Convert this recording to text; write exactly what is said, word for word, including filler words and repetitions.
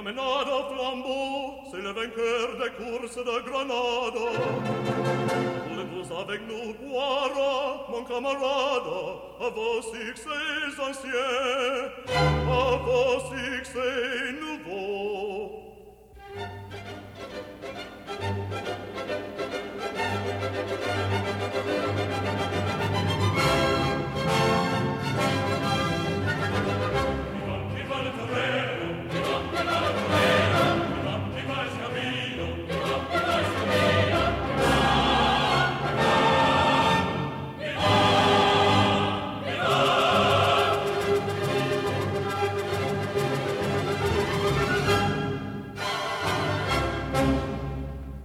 promenade au flambeau, c'est le vainqueur des courses de Granada. Voulez-vous avec nous boire, mon camarade, à vos succès anciens, à vos succès nouveaux?